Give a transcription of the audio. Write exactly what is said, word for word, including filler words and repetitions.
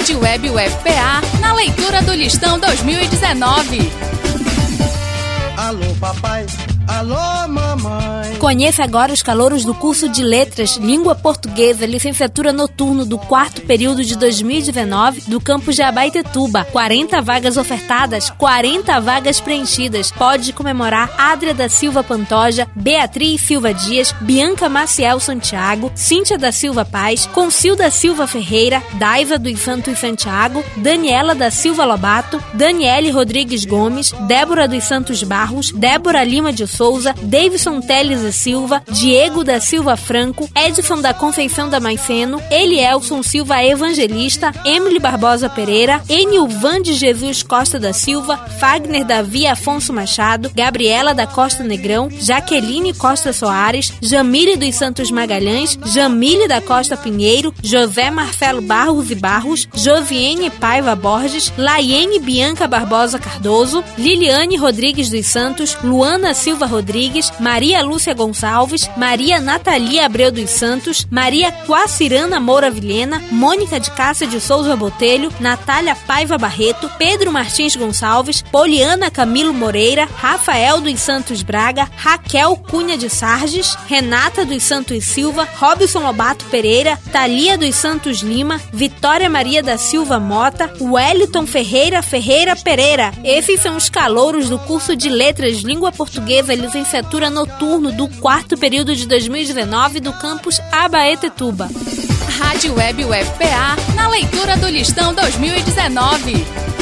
Rádio Web U F P A, na leitura do Listão dois mil e dezenove. Alô, papai. Alô, mamãe. Conheça agora os calouros do curso de Letras, Língua Portuguesa, Licenciatura Noturno do quarto período de dois mil e dezenove do campus de Abaetetuba. quarenta vagas ofertadas, quarenta vagas preenchidas. Pode comemorar Adria da Silva Pantoja, Beatriz Silva Dias, Bianca Maciel Santiago, Cíntia da Silva Paz, Concil da Silva Ferreira, Daiva dos Santos Santiago, Daniela da Silva Lobato, Daniele Rodrigues Gomes, Débora dos Santos Barros, Débora Lima de Souza, Davidson Teles e Silva, Diego da Silva Franco, Edson da Conceição Damasceno, Elielson Silva Evangelista, Emily Barbosa Pereira, Enilvan de Jesus Costa da Silva, Fagner Davi Afonso Machado, Gabriela da Costa Negrão, Jaqueline Costa Soares, Jamile dos Santos Magalhães, Jamile da Costa Pinheiro, José Marcelo Barros e Barros, Josiane Paiva Borges, Laiene Bianca Barbosa Cardoso, Liliane Rodrigues dos Santos, Luana Silva Rodrigues, Maria Lúcia Gonçalves, Maria Natalia Abreu dos Santos, Maria Quacirana Moura Vilhena, Mônica de Cássia de Souza Botelho, Natália Paiva Barreto, Pedro Martins Gonçalves, Poliana Camilo Moreira, Rafael dos Santos Braga, Raquel Cunha de Sarges, Renata dos Santos Silva, Robson Lobato Pereira, Thalia dos Santos Lima, Vitória Maria da Silva Mota, Wellington Ferreira Ferreira Pereira. Esses são os calouros do curso de Letras, Língua Portuguesa, Licenciatura Noturno do quarto período de dois mil e dezenove do campus Abaetetuba. Rádio Web U F P A, na leitura do Listão dois mil e dezenove.